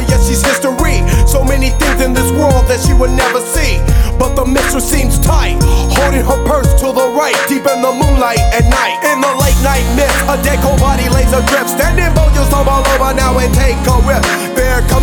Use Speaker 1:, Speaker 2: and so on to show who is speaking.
Speaker 1: yet she's history. So many things in this world that she would never see. But the mistress seems tight, holding her purse to the right, deep in the moonlight at night. In the late night mist, a dead cold body lays adrift. Standing bold, you stumble over now and take a rip. There comes